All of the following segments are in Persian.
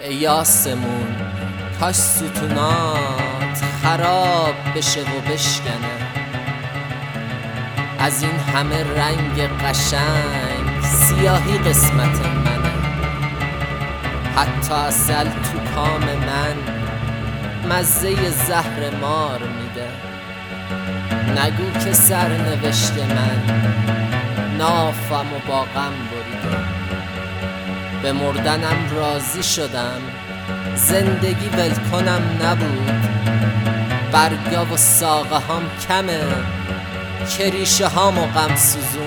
ای آسمون کاش ستونات خراب بشه و بشکنه، از این همه رنگ قشنگ سیاهی قسمت منه. حتی اصل تو کام من مزه زهر مار میده. نگو که سرنوشت من نافم و با غم بریده. به مردنم راضی شدم، زندگی ولکنم نبود. برگا و ساقه هام کمه که ریشه هامو غم سوزون.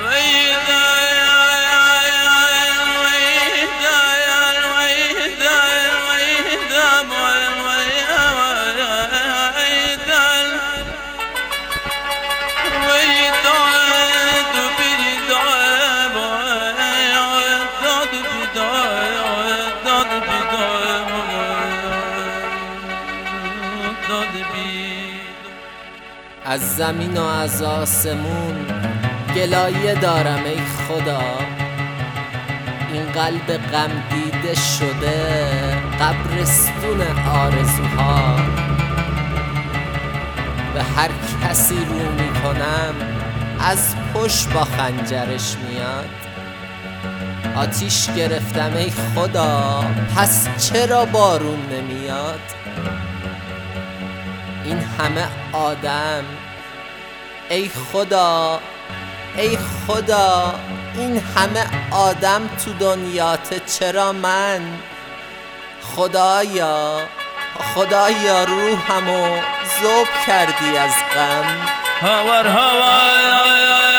از زمین و از آسمون گلایه دارم ای خدا. این قلب غم دیده شده قبرستون آرزوها. به هر کسی رو میکنم از پشت با خنجرش میاد. آتیش گرفتم ای خدا، پس چرا بارون نمیاد؟ این همه آدم ای خدا، ای خدا، این همه آدم تو دنیاته، چرا من؟ خدایا، خدایا روحمو ذوب کردی از غم. هاور هاور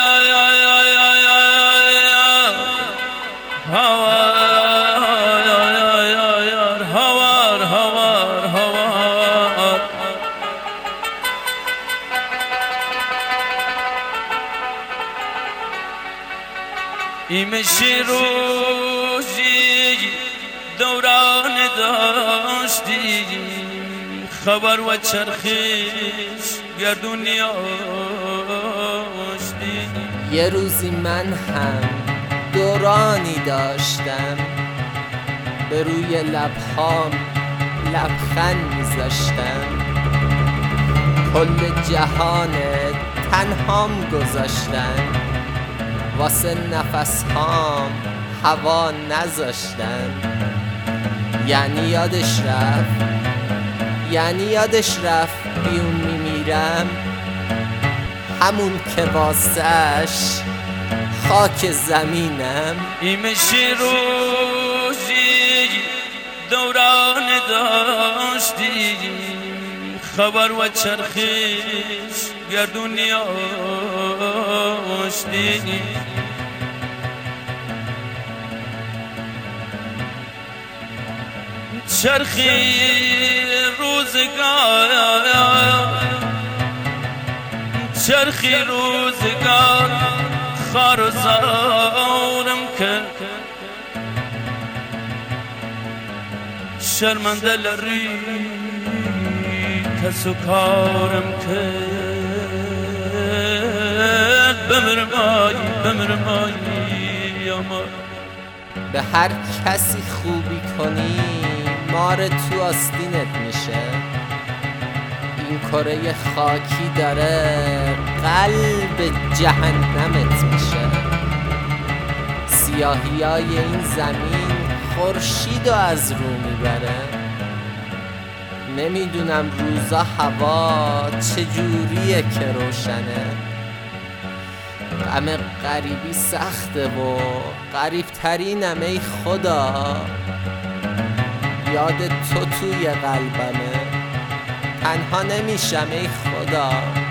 ایمشی روزی دوران داشتی، خبر و چرخش گردونی آشتی. یه روزی من هم دورانی داشتم، به روی لبهام لبخند میذاشتم. کل جهان تنهام گذاشتم، واسه نفس هام هوا نذاشتن. یعنی یادش رفت، یعنی یادش رفت بیون میمیرم، همون که واسش خاک زمینم. ایمشی روزی دوران داشتی، خبر و چرخش گردونی آشتی. چرخی روزگار، چرخی روزگار خار و زارم که شرمنده لری کس و کارم که بمرمایی اما به هر کسی خوبی کنی مار تو آستینت میشه. این کره خاکی داره قلب جهنمت میشه. سیاهیای این زمین خورشیدو از رو میبره. نمیدونم روزا هوا چجوریه که روشنه. غم غریبی سخته و غریب ترینم ای خدا. یاد تو توی قلبمه، تنها نمیشم ای خدا.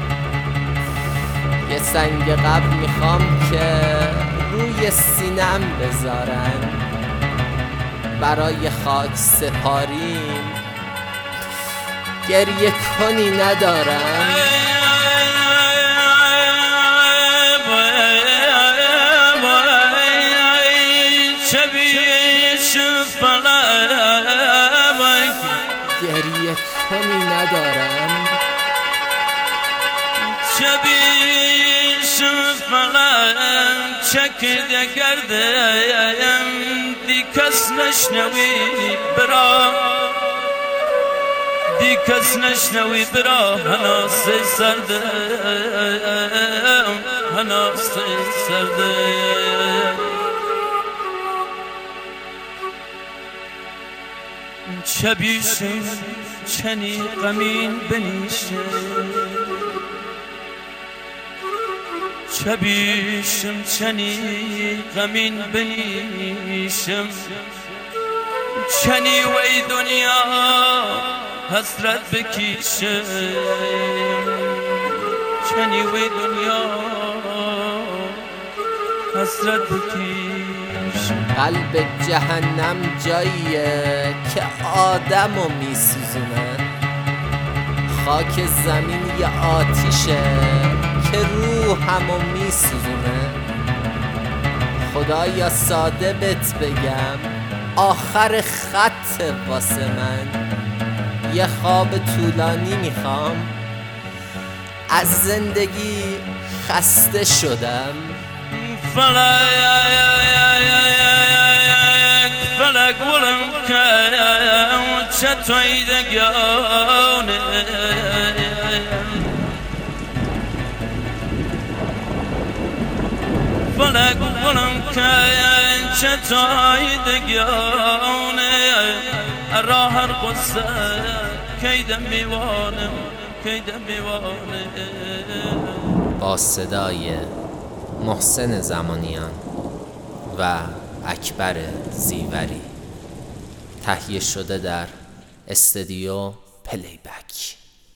یه سنگ قبر میخوام که روی سینم بذارن، برای خاک سپاریم گریه کنی ندارم. گریه کنی ندارم. شبیش فلان چکده کردم دی کس نشنوی برا دی کس نشنوی برا هناس سرده هناس سرده چه بیشم چنی غمین بنیشه چه بیشم چنی غمین بنیشم چنی وی دنیا حسرت بکیشم چنی وی دنیا حسرت بکیشم قلب جهنم جاییه که آدمو میسوزونه، خاک زمین یه آتیشه که روحمو میسوزونه. خدایا ساده بهت بگم آخر خط واسه من، یه خواب طولانی میخوام، از زندگی خسته شدم. فلک ولم که چطوری دگانه فلک ولم که چطوری دگانه راه هر قصه کیدم میوانم کیدم میوانه. با صدای محسن زمانیان و اکبر زیوری، تهیه شده در استودیو پلی بک.